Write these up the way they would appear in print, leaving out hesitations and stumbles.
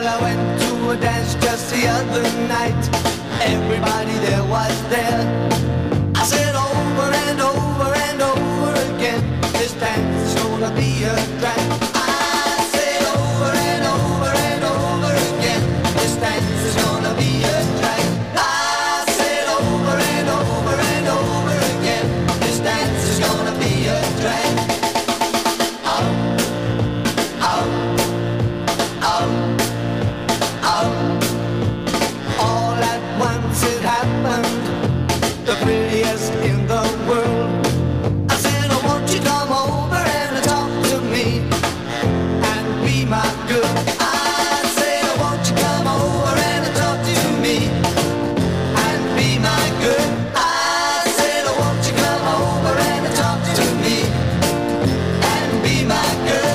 Well, I went to a dance just the other night. Everybody there was there. I said over and over and over again, this dance is gonna be a drag. I said over and over and over again, this dance is gonna be a drag. I said over and over and over again, this dance is gonna be a drag. Out, out, out, out. All at once it happened, the prettiest in the world. I said, oh, won't you come over and talk to me and be my girl? I said, oh, won't you come over and talk to me and be my girl? I said, oh, won't you come over and talk to me and be my girl?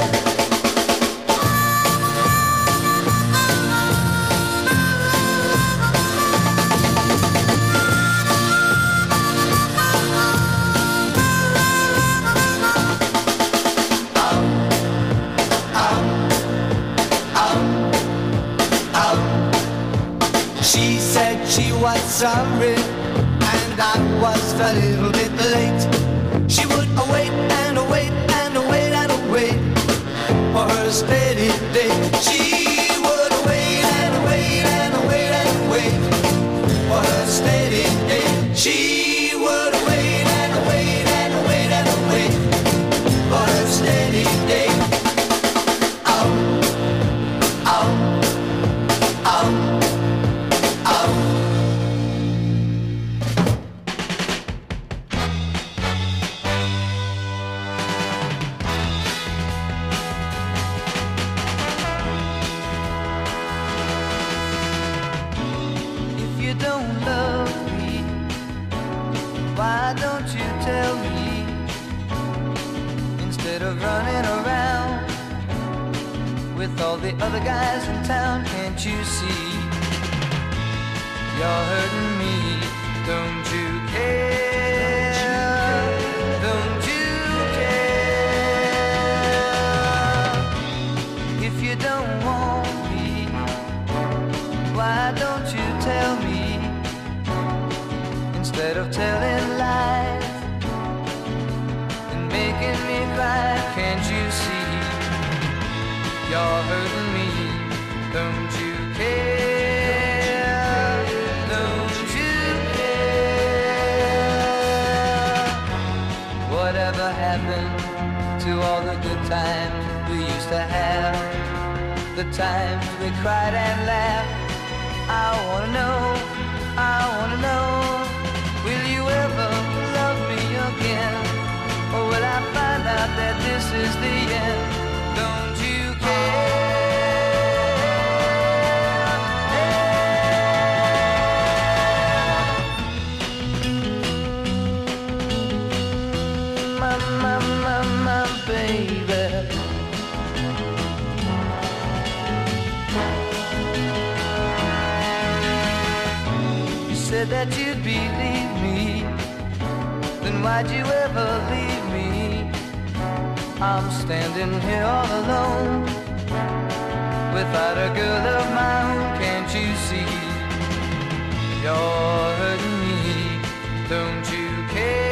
She said she was sorry and I was a little bit late. She would wait and wait and wait and wait for her steady day. She would wait and wait and wait and wait for her steady day. She would wait and wait and wait and wait for her steady day. Out, out, out. If you don't love me, why don't you tell me? Instead of running around with all the other guys in town, can't you see? You're hurting me, don't you care? Don't you care? If you don't want me, why don't you tell me? Instead of telling lies and making me cry, can't you see? You're hurting me, don't you care? Whatever happened to all the good times we used to have? The times we cried and laughed. I wanna know, will you ever love me again? Or will I find out that this is the end? Don't you care? My baby. You said that you'd believe me, then why'd you ever leave me? I'm standing here all alone, without a girl of my own, can't you see? You're hurting me, don't you care?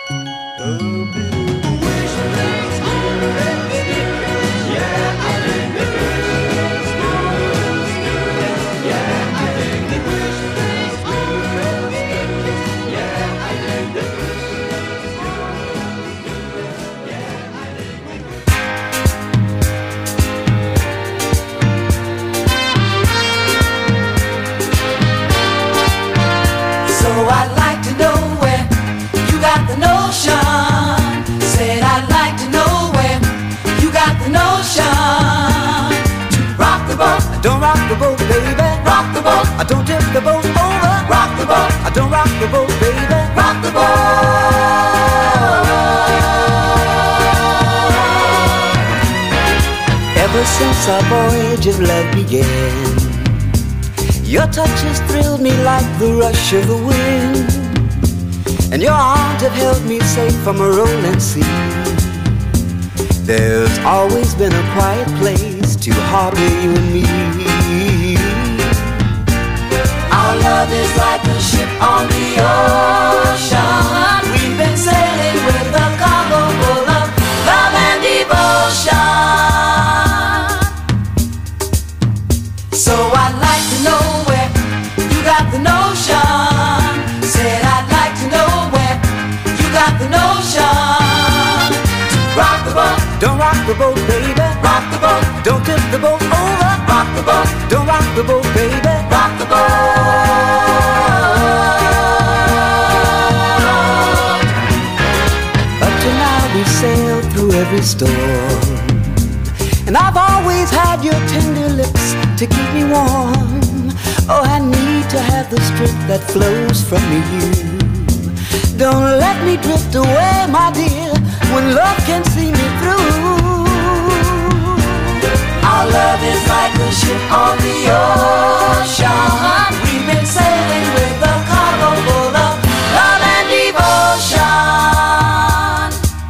Don't rock the boat, baby. Rock the boat. I don't tip the boat over. Rock the boat. I don't rock the boat, baby. Rock the boat. Ever since our voyage of love began, your touch has thrilled me like the rush of the wind, and your arms have held me safe from a rolling sea. There's always been a quiet place to harbor you and me. Our love is like a ship on the ocean. We've been sailing with a cargo full of love and devotion. So I'd like to know where you got the notion. Said I'd like to know where you got the notion. Rock the boat. Don't rock the boat, baby. Rock the boat. Don't tip the boat over. Rock the boat. Don't rock the boat, baby. Rock the boat. Up to now we sailed through every storm, and I've always had your tender lips to keep me warm. Oh, I need to have the strength that flows from you. Don't let me drift away, my dear, when love can see me through. Our love is like a ship on the ocean. We've been sailing with a cargo full of love and devotion.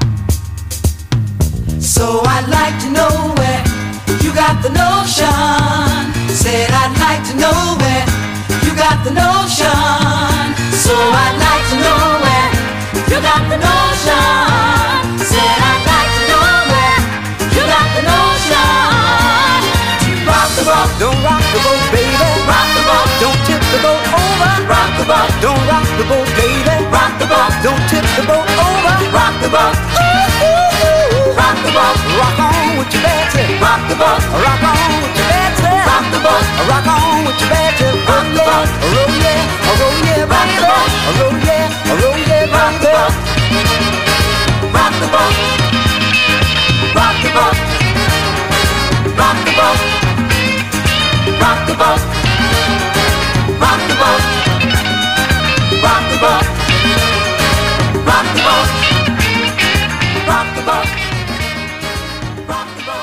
So I'd like to know where you got the notion. Said I'd like to know where you got the notion. So I'd like to know where you got the notion. Said I'd like to know where you got the notion. Rock the boat, don't rock the boat, baby. Rock the boat, don't tip the boat over. Rock the boat, don't rock the boat, baby. Rock the boat, don't tip the boat over. Rock the boat, ooh, ooh, ooh. Rock the boat, rock on with your Betsy. Rock the boat, rock on with your Betsy. Rock the boat, rock on with your Betsy. Rock the boat, roll yeah, roll yeah, rock the boat, roll yeah, roll yeah, rock the boat. Rock the boat, rock the boat, rock the boat, rock the boat, rock the boat, rock the boat, rock the boat, rock the boat, rock the boat.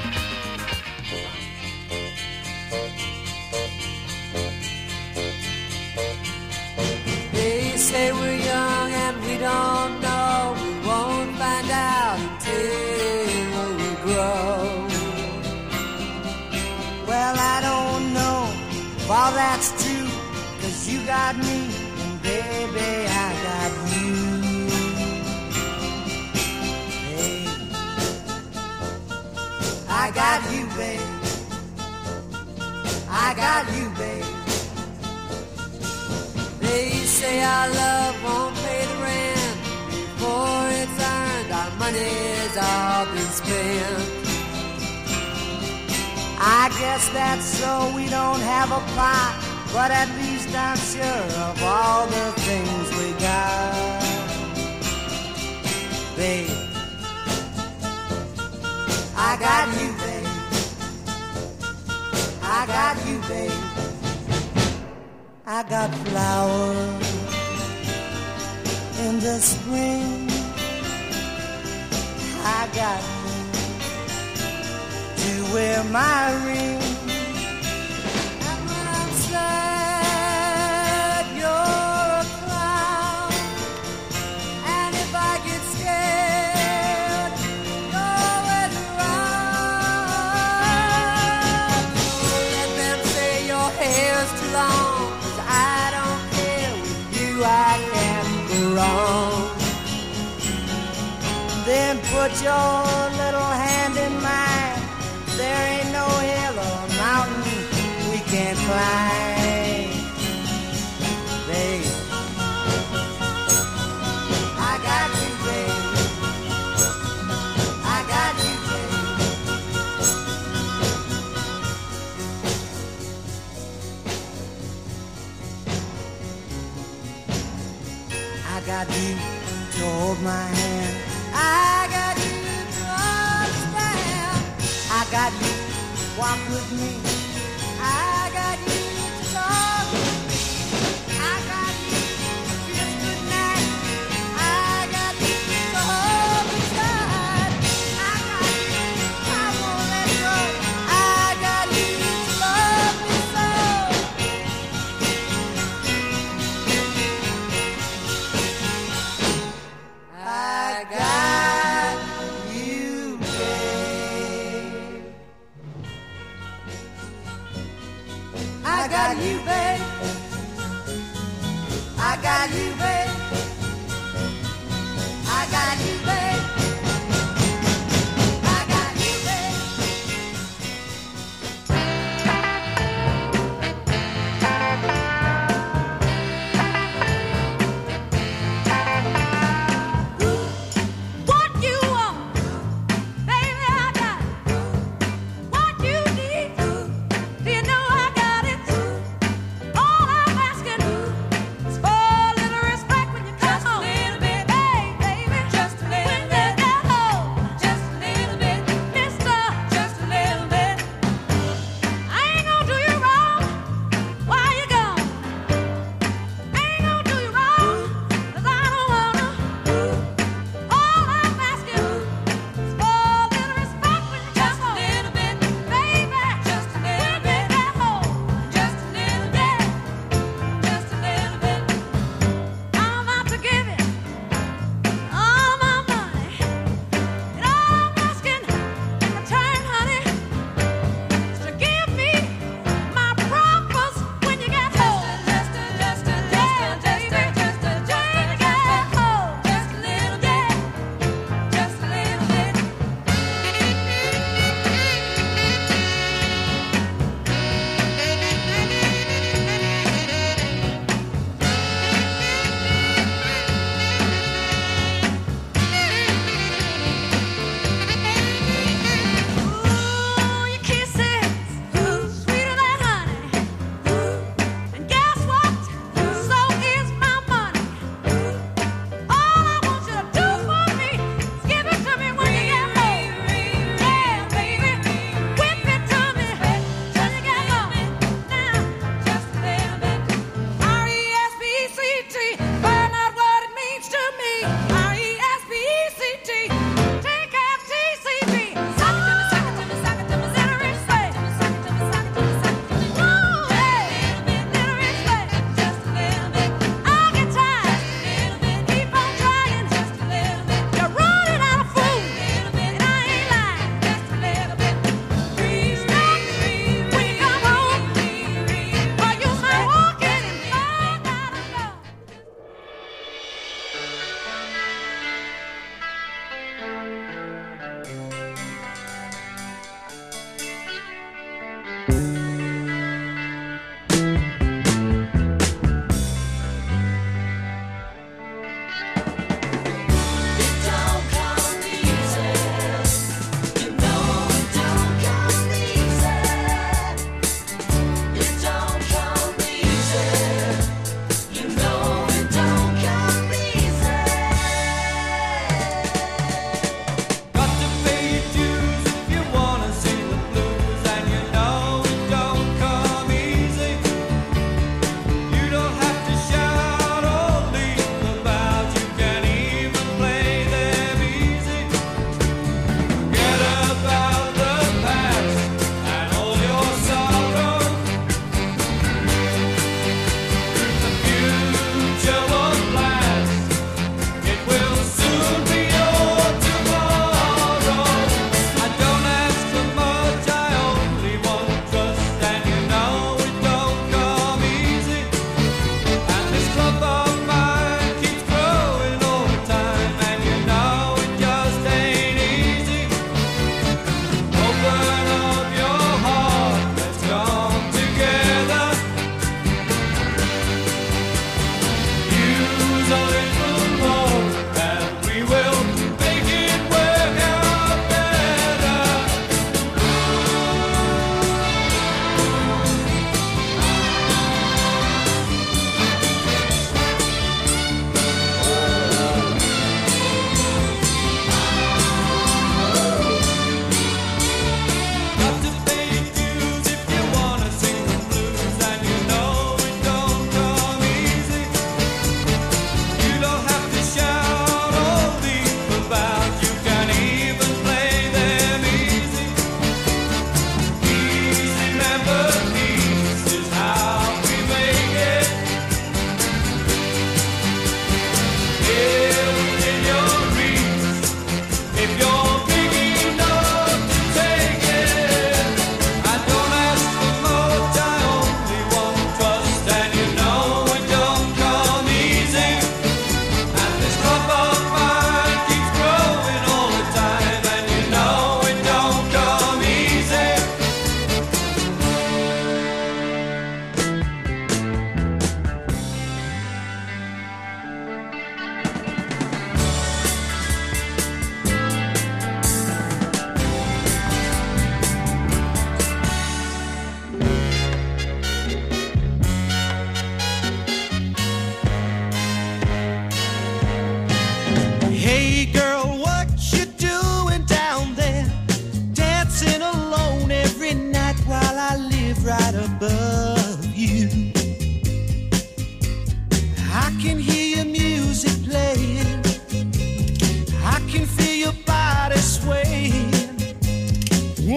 They say we're young and we don't know. We won't find out until we grow. Well, I don't know if all that's true, 'cause you got me, and baby, I got you. Hey, I got you, babe. I got you, babe. They say our love won't pay the rent before it's earned. Our money's all been spent. I guess that's so we don't have a pot, but at least I'm sure of all the things we got. Babe, I got you, babe. I got you, babe. I got flowers in the spring. I got you to wear my ring. And when I'm sad, you're a clown. And if I get scared, you're always around. Don't let them say your hair's too long, 'cause I don't care. With you I can't go wrong. and put your little hand in mine. There ain't no hill or mountain we can't climb, babe. I got you, babe. I got you, babe. I got you to hold my hand. I got you to understand. I got you to walk with me. I got you to talk with me. I got you to kiss goodnight. I got you to hold me tight. I got you, I won't let go. I got you to love me so. I got you, babe.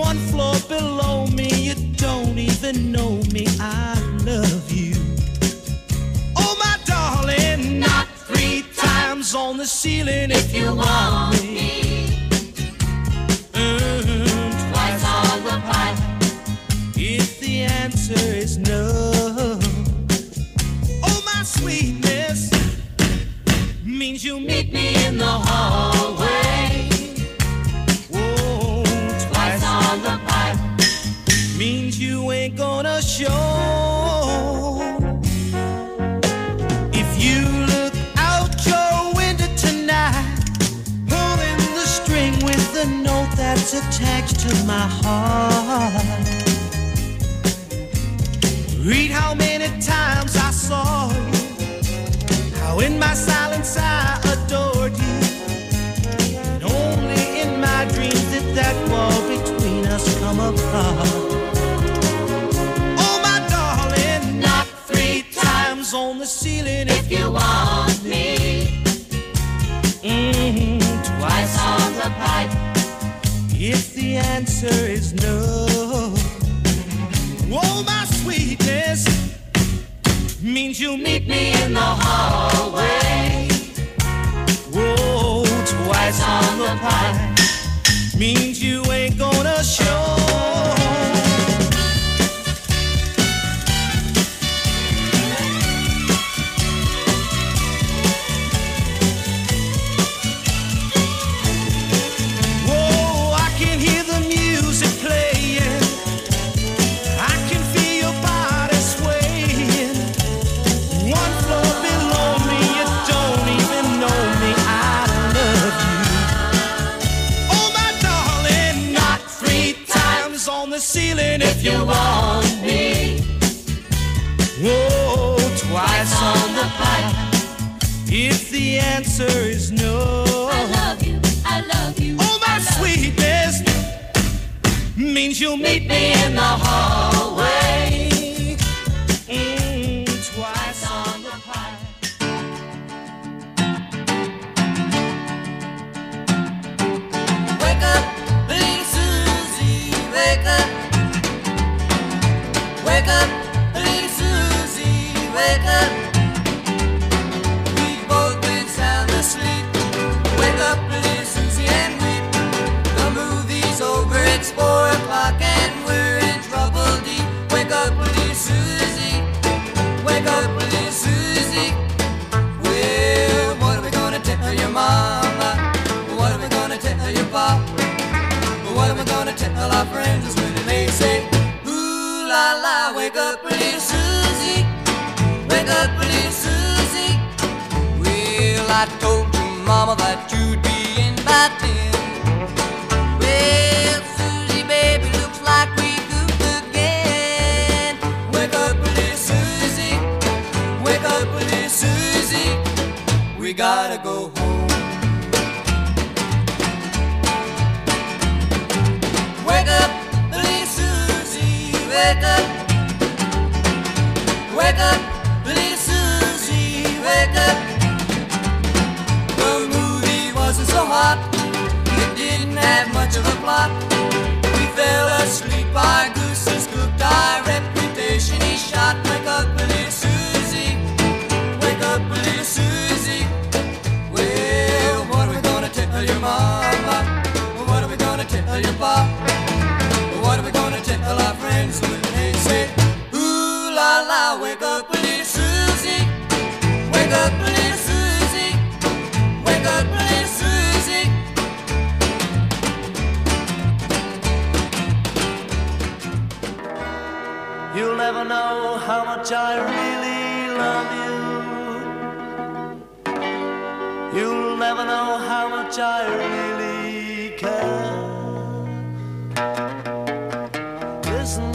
one floor below me. You don't even know me. I love you. Oh, my darling, not 3 times on the ceiling if you want me. Twice on the pipe. If the answer is no. Oh, my sweetness means you meet me in the hallway. Whoa, twice on the pipe means you ain't gonna show. If you look out your window tonight, pulling the string with the note that's attached to my heart, read how many times I saw you, how in my silence I adored you, and only in my dreams did that wall between us come apart. Oh, my darling, not 3 times on the ceiling if you want me. Twice on the pipe if the answer is no. Oh, my sweetness means you'll meet me in the hallway. Whoa, twice on the pipe means you ain't gonna show. Ceiling if you want me. Whoa, twice on the pipe if the answer is no. I love you, I love you. Oh, my sweetness means you'll meet me in the hallway. Twice on the pipe. Wake up, little Susie, wake up. Wake up, little Susie, wake up. We've both been sound asleep. Wake up, little Susie, and weep. The movie's over, it's 4 o'clock and we're in trouble deep. Wake up, little Susie, wake up, little Susie. Well, what are we gonna tell your mama? What are we gonna tell your papa? What are we gonna tell our friends when they say, la la, wake up, little Susie, wake up, little Susie. Well, I told your mama that you'd be in by 10. Well, Susie, baby, looks like we goofed again. Wake up, little Susie, wake up, little Susie. We gotta go home. Wake up, little Susie, wake up. Wake up, little Susie, wake up. The movie wasn't so hot, it didn't have much of a plot. We fell asleep, our gooses cooked, our reputation is shot. Wake up, little Susie, wake up, little Susie. Well, what are we gonna tell your mama? What are we gonna tell your papa? What are we gonna tell our friends when they say, ooh la la, wake up, little Susie, wake up, little Susie, wake up, little Susie. You'll never know how much I really love you. You'll never know how much I really care. Listen,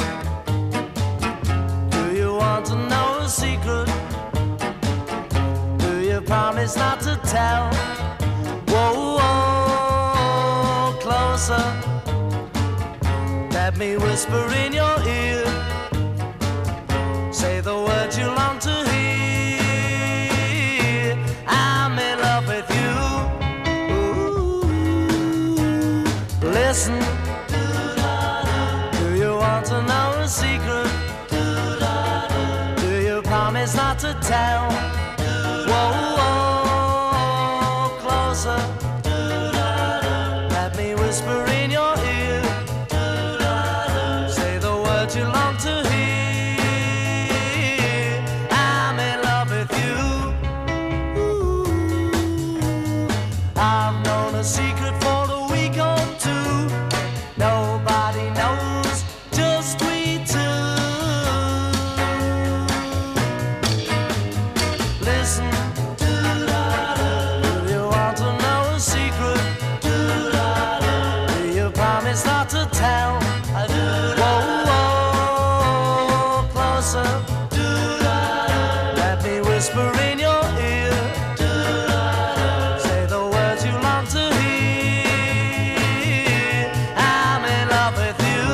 do you want to know a secret? Do you promise not to tell? Whoa, whoa, closer. Let me whisper in your ear. Say the words you long to hear. I'm in love with you. Ooh, listen. whisper in your ear. Say the words you long to hear. I'm in love with you. I've known a secret for a week or two. Nobody knows, just we two. Listen, do you want to know a secret? Do you promise not to tell? Whoa, whoa, closer. Let me whisper in your ear. Say the words you long to hear. I'm in love with you.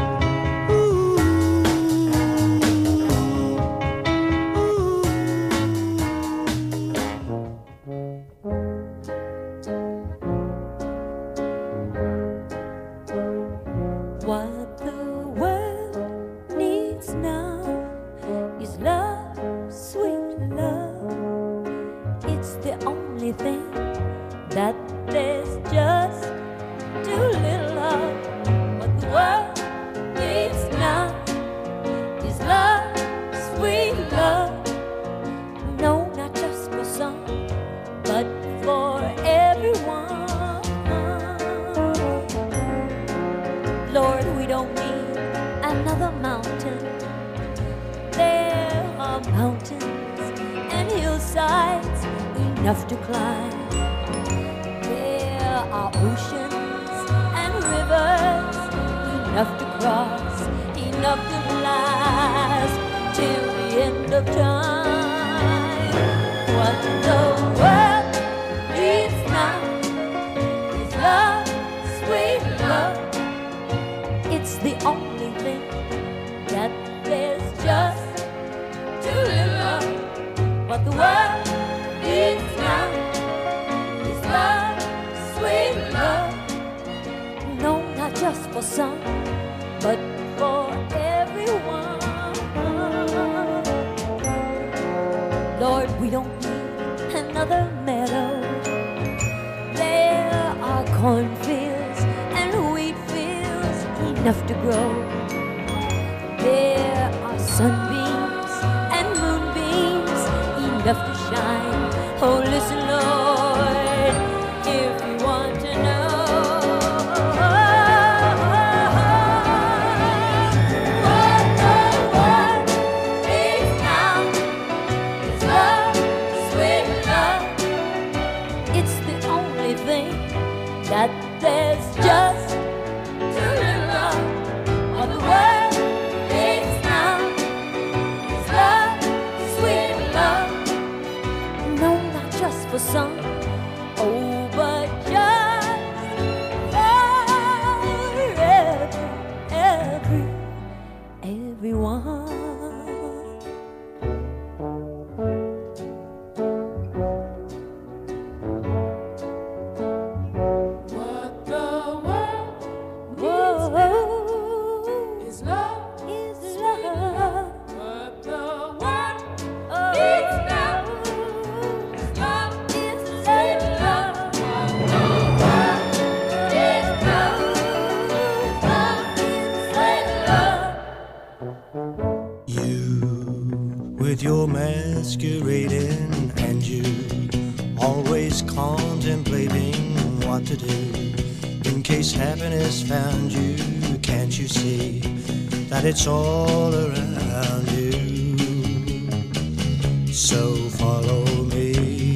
What the world needs now is love, sweet love. It's the only thing that there's just too little of. What the world needs now is love, sweet love. No, not just for some, but for everyone. Lord, we don't need another mountain. There are mountains and hillsides enough to climb. There are oceans and rivers enough to cross, enough to last till the end of time. What the world needs now is love, sweet love. It's the only thing that there's just too little of. What the world needs now is love, sweet love. No, not just for some, but for everyone. Lord, we don't need another meadow. There are cornfields and wheat fields enough to grow. There are sunbeams and moonbeams enough to shine. Oh, listen, Lord, if you want to know. What the world needs now is love, sweet love. It's the only thing that there's just too little of. What the world needs now is love, sweet love. No, not just for some, oh, but just for everyone. What the world Whoa, is love. is love. What the world Oh, needs now is love, love. sweet love. What the world needs now love, sweet love. You with your masquerading and you always contemplating what to do in case happiness found you. Can't you see that it's all around you? So follow me.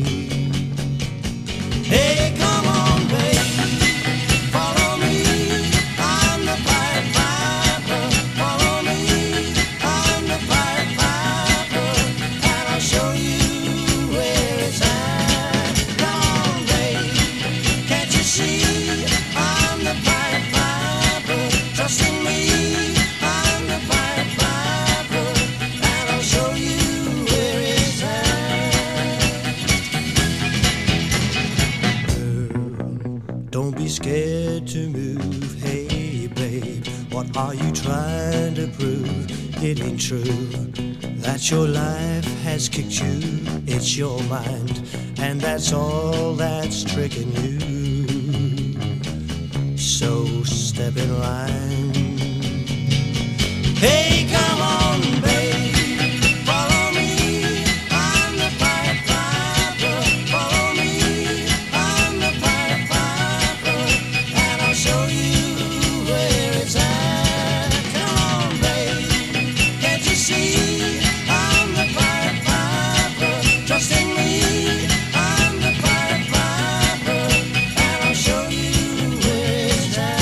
Hey, come on, baby, follow me. I'm the Pied Piper. Follow me. I'm the Pied Piper, and I'll show you where it's at. Come on, baby, can't you see? I'm the Pied Piper. Trust in me. I'm the Pied Piper, and I'll show you where it's at. Girl, don't be scared to move. Hey, babe, what are you trying to prove? It ain't true that your life has kicked you. It's your mind, and that's all that's tricking you. step in line. Hey, come on, babe, follow me. I'm the Pied Piper. Follow me. I'm the Pied Piper, and I'll show you where it's at. Come on, babe, can't you see? I'm the Pied Piper. Trust in me. I'm the Pied Piper, and I'll show you where it's at.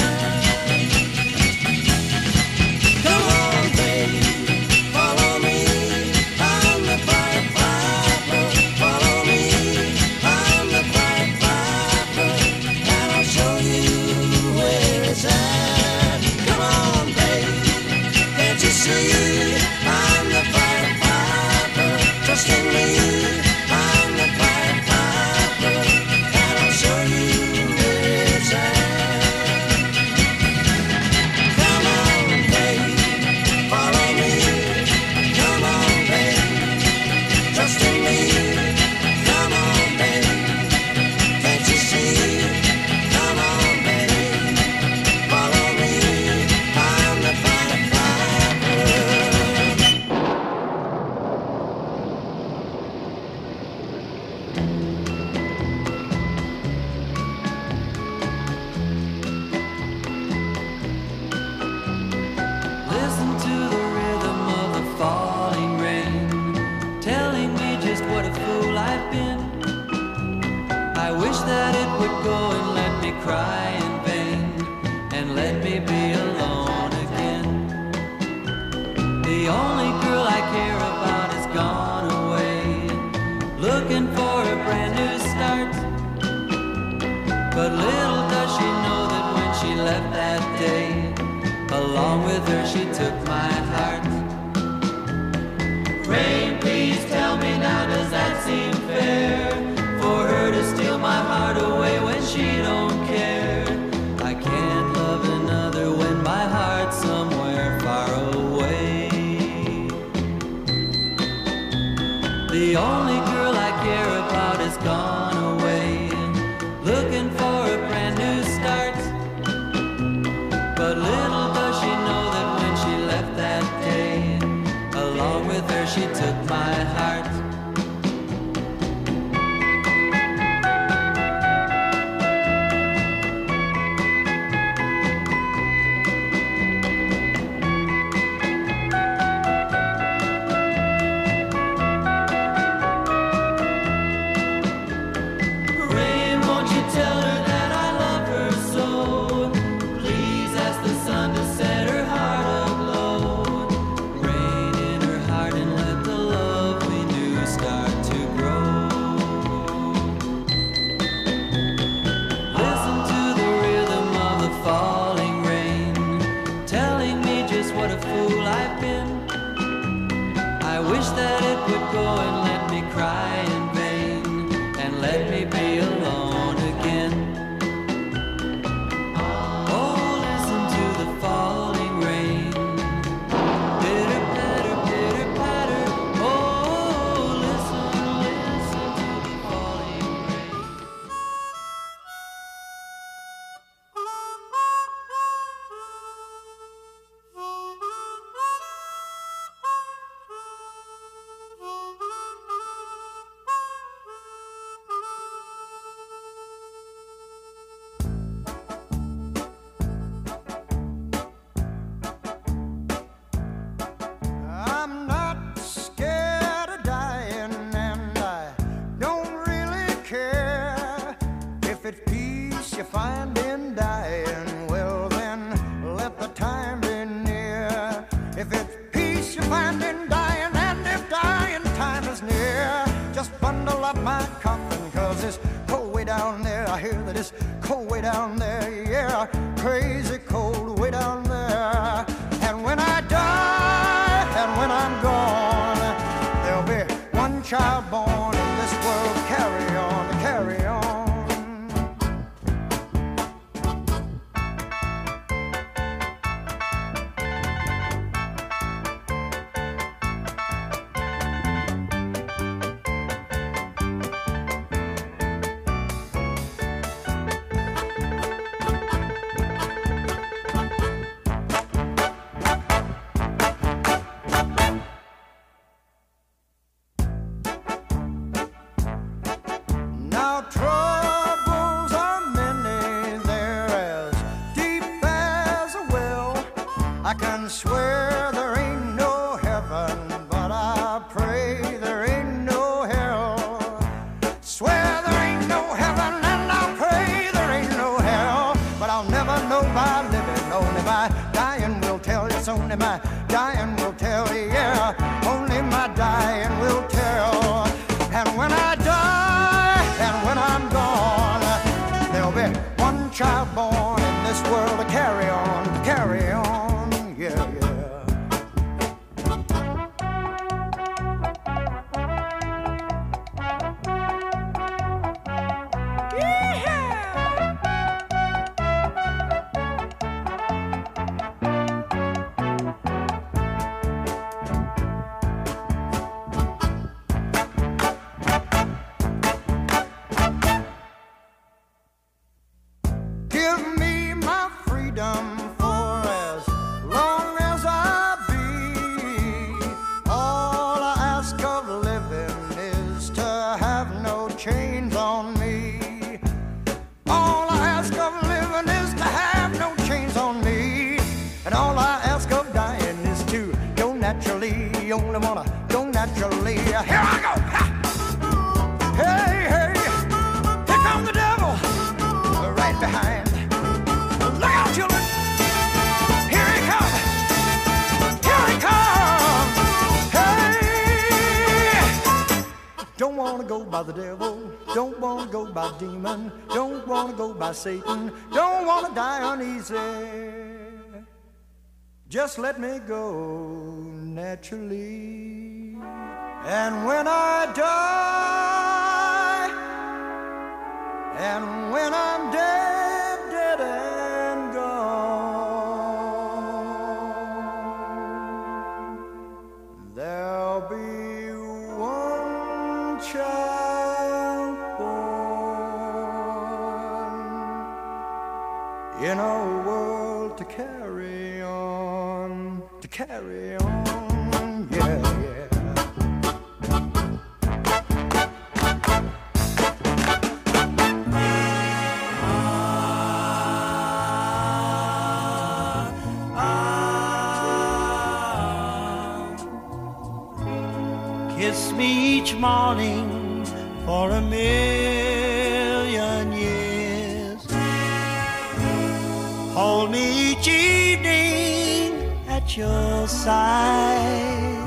Come on, babe, follow me. I'm the Pied Piper. Follow me. I'm the Pied Piper, and I'll show you where it's at. Come on, babe, can't you see? I'm the Pied Piper. Trust in me. I'm the Pied Piper, and I'll show you where it's at. Come on, babe, follow me. Come on, babe, trust in me. Come on, babe, can't you see? Come on, babe, follow me. I'm the Pied Piper. Listen to the rhythm of the falling rain, telling me just what a fool I've been. I wish that it would go and let me cry in vain, and let me be alone again. The only girl I care about has gone away, looking for a brand new start. But little does she know that when she left that day, along with her she took my heart. Rain, please tell me now, does that seem fair? For her to steal my heart away when she don't care. I can't love another when my heart's somewhere far away. The only girl I care about has gone away, looking for a brand new start. But little does she know that when she left that day, along with her she took my heart. Rain, won't you tell her that I love her so? Please ask the sun to set her heart aglow. Rain in her heart and let the love we knew start to grow. Listen to the rhythm of the falling rain, telling me just what a fool I've been. I wish that it would go and let me cry in vain, and let me be alone again. Oh, listen to the falling rain. Pitter patter, pitter patter. Oh, listen, listen to the falling rain. I'm not scared of dying, and I don't really care. If it's peace you find in dying, well then let the time be near. If it's peace you find in dying, and if dying time is near, just bundle up my coffin, 'cause it's cold way down there. I hear that it's cold way down there, yeah, crazy cold way down there. And when I die, and when I'm gone, there'll be one child born, and this world carry on, carry on. I can swear there ain't no heaven, but I pray there ain't no hell. Swear there ain't no heaven and I pray there ain't no hell. But I'll never know by living, only by dying will tell. It's only my dying will tell, yeah. Only my dying will tell. And when I die and when I'm gone, there'll be one child born in this world to carry on, yeah, yeah. Give me my freedom for as long as I be. All I ask of living is to have no chains on me. All I ask of living is to have no chains on me. And all I ask of dying is to go naturally. You only wanna go naturally. Here I go! Ha! Hey, hey! Here comes the devil! Right behind. Look out, children! Here he comes! Here he comes! Hey! Don't wanna go by the devil. Don't wanna go by demon. Don't wanna go by Satan. Don't wanna die uneasy. Just let me go naturally. And when I die, and when I'm dead, dead and gone, there'll be one child born in a world to carry on, yeah, yeah. Kiss me each morning for a million years. Hold me each evening at your side.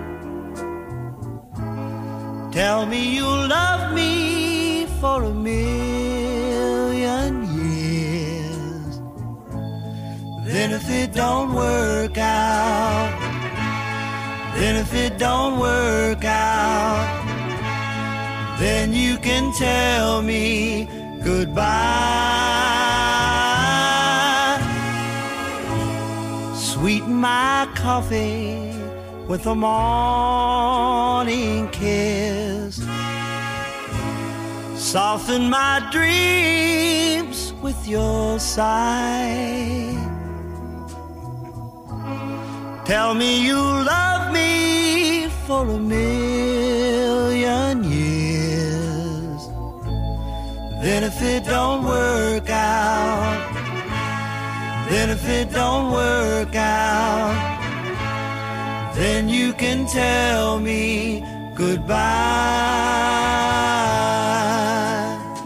Tell me you'll love me for a million years. Then if it don't work out, then if it don't work out, then you can tell me goodbye. Sweeten my coffee with a morning kiss. Soften my dreams with your sigh. Tell me you love me for a million years. Then if it don't work out, then if it don't work out, then you can tell me goodbye.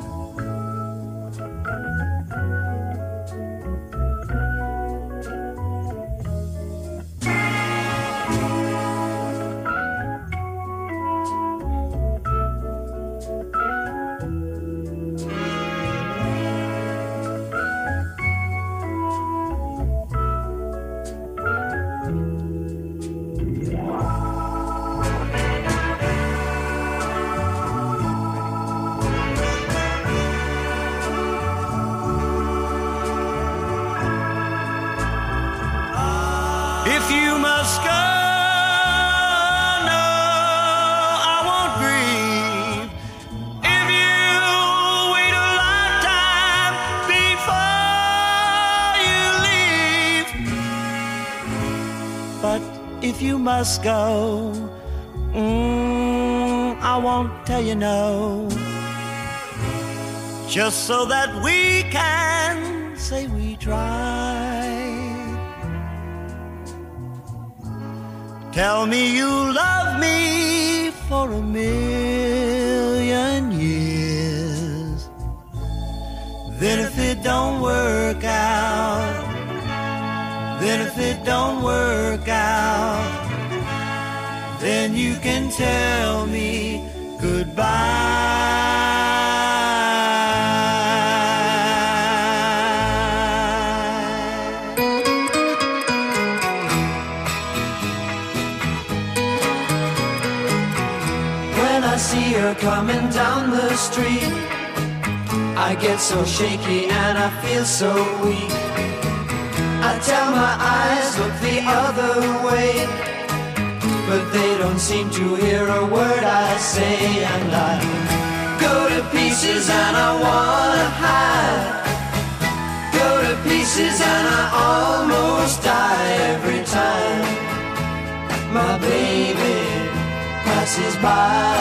If you must go, no, I won't grieve. If you wait a lifetime before you leave. But if you must go, I won't tell you no. Just so that we can say we tried. Tell me you love me for 1,000,000 years. Then if it don't work out, then if it don't work out, then you can tell me goodbye. When I see her coming down the street, I get so shaky and I feel so weak. I tell my eyes, look the other way, but they don't seem to hear a word I say. And I go to pieces and I wanna hide, go to pieces and I almost die every time my baby passes by.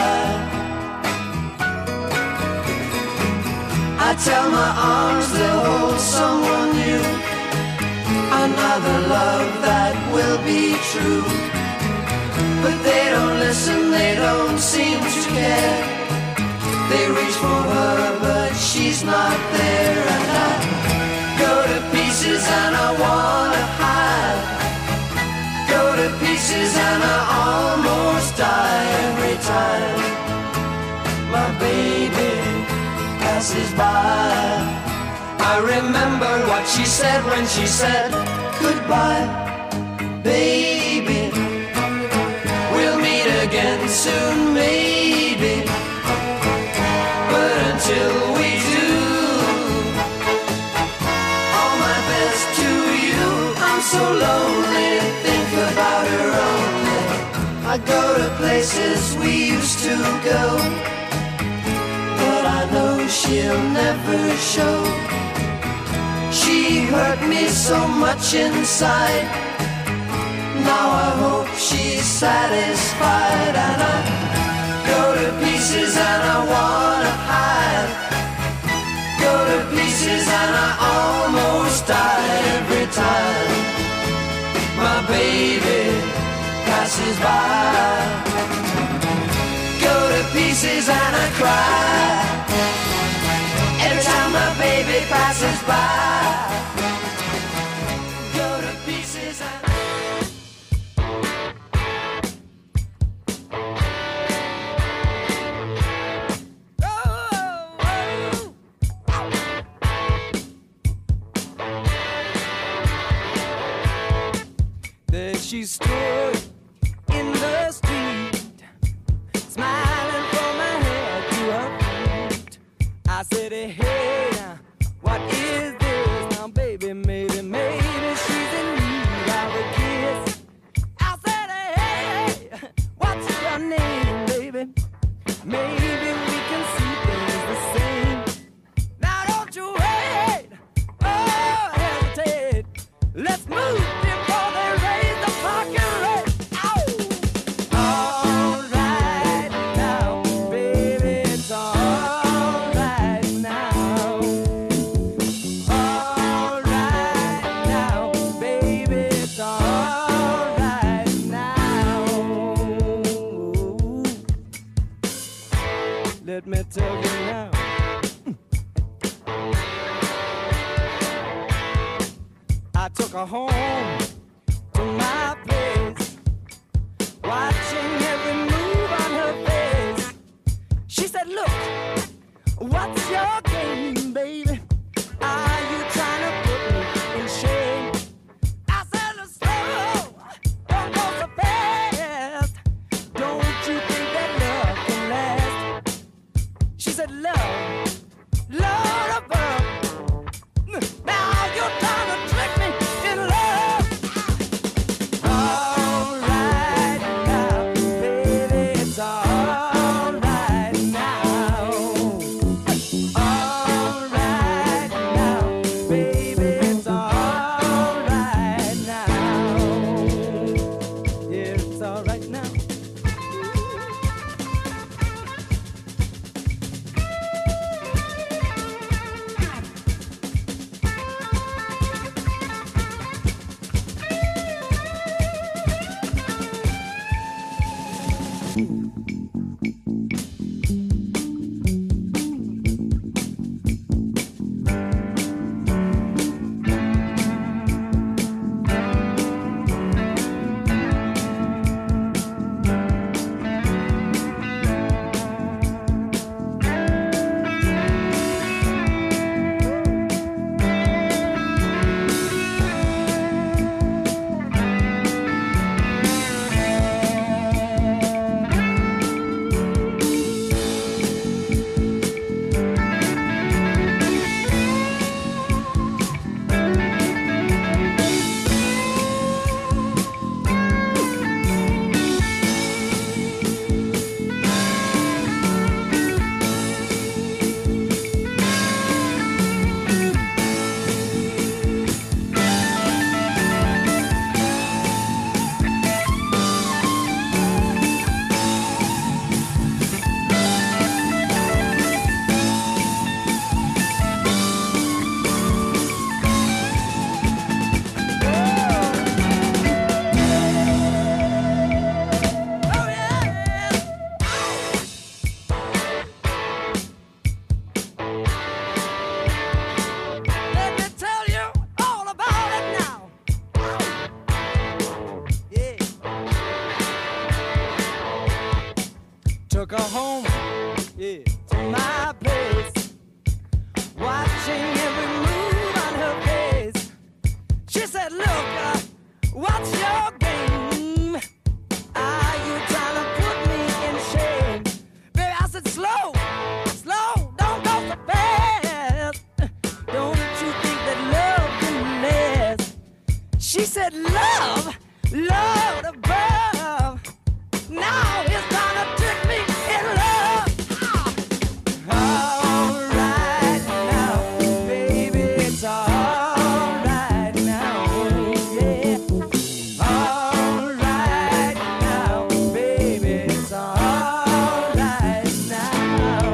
I tell my arms they'll hold someone new, another love that will be true. But they don't listen, they don't seem to care. They reach for her, but she's not there. And I go to pieces and I wanna hide, go to pieces and I almost die every time my baby passes by. I remember what she said when she said goodbye, baby. We'll meet again soon, maybe. But until we do, all my best to you. I'm so lonely to think about her only. I go to places we used to go, but I know she'll never show. She hurt me so much inside. Now I hope she's satisfied. And I go to pieces and I wanna hide, go to pieces and I almost die every time my baby passes by. Go to pieces and I cry every time my baby passes by. Go to pieces and There she stood in the street, smiling from her head to her feet. I said, hey, what is this now, baby? Maybe she's in need of a kiss. I said, hey, what's your name, baby? Maybe we can see things the same. Now don't you wait, oh, hesitate. Let's move before they raise the parking rate. All right now, baby, it's all right now. All right now, baby, it's all right now. Let me tell you now. I took her home to my place, watching every move on her face. She said, look, what's your game, baby? Are you trying to put me in shame? I said, slow, don't go so fast. Don't you think that love can last? She said, love, Lord above. Now you're trying to trick me in love. He said, love, love above. Now it's gonna trick me in love. All right now, baby, it's all right now, yeah. All right now, baby, it's all right now.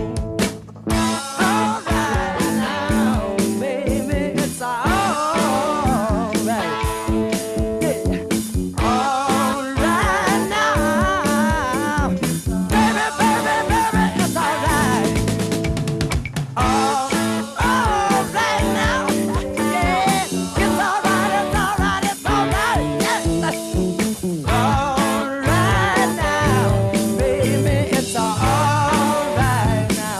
All right now, baby, it's all right. Yeah. All right now, baby, baby, baby, it's all right. All right now, yeah, it's all right, it's all right, it's all right, yes. All right now, baby, it's all right now.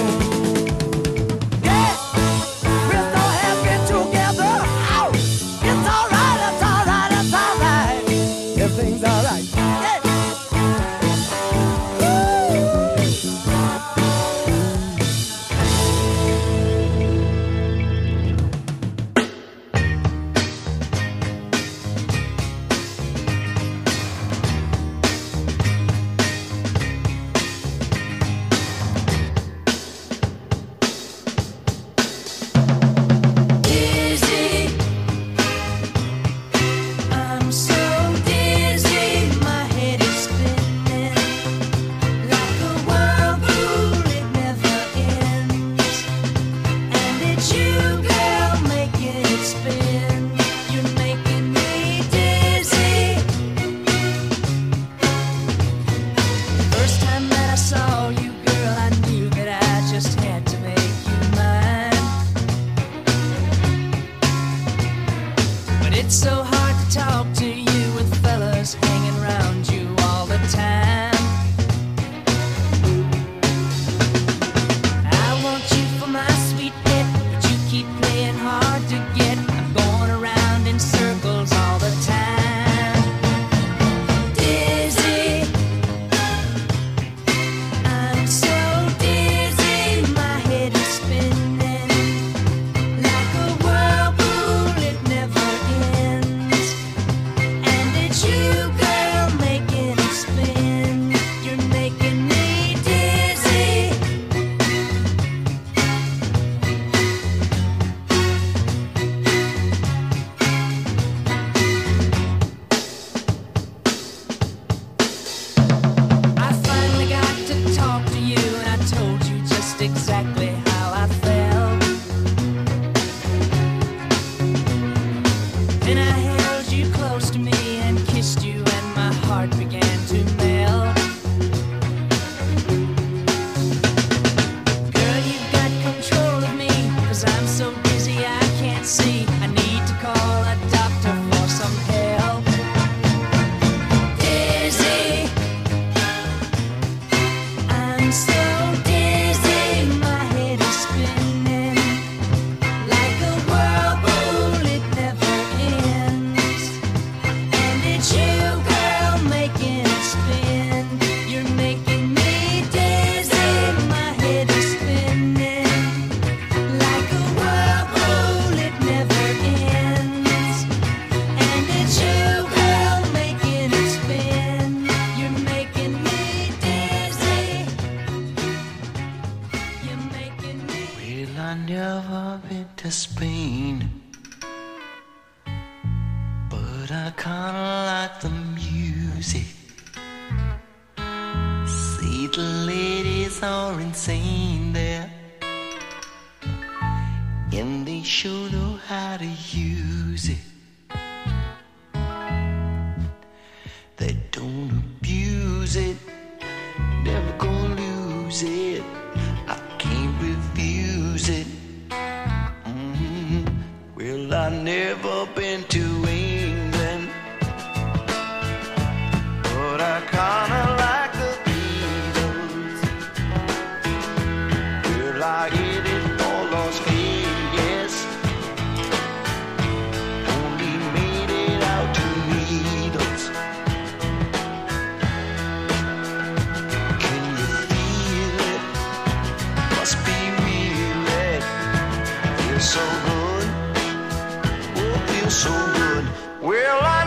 Yeah, we're so happy together. Ow! It's all right, it's all right, it's all right. Everything's all right. Yeah. Dizzy, I'm so dizzy, my head is spinning like a whirlpool, it never ends. And it's you, girl, making it spin. You're making me dizzy. First time that I saw you, girl, I knew that I just had to make you mine. But it's so hard to talk to you with fellas hanging around you all the time. I want you for my sweet pet, but you keep playing hard to get. I'm going around in circles all the time. Dizzy, I'm so dizzy, my head is spinning like a whirlpool, it never ends. And it's you, girl, making it spin. You're making me dizzy. I finally got to talk to you, and I told you just exactly how I felt. Then I held you close to me and kissed you, and my heart began to melt. Girl, you've got control of me, 'cause I'm so dizzy I can't see. I need to call a doctor for some help. Dizzy, I'm so dizzy, my head is spinning like a whirlpool, it never ends. And it's you, girl, making it spin. You're making me dizzy, my head is spinning like a whirlpool, it never ends. And it's you, girl, making it spin. You're making me dizzy. You're making me. Well, I never been to Spain, but I kinda like the music. See, the ladies are insane there, and they sure know how to use it. They don't abuse it, never gonna lose it. I can't refuse it. Well, I never been to England, but I kinda like the Beatles. Well, I hit it for Las Vegas, only made it out to meet us. Can you feel it? Must be real, it feels so good. Oh, feels so good. Well, I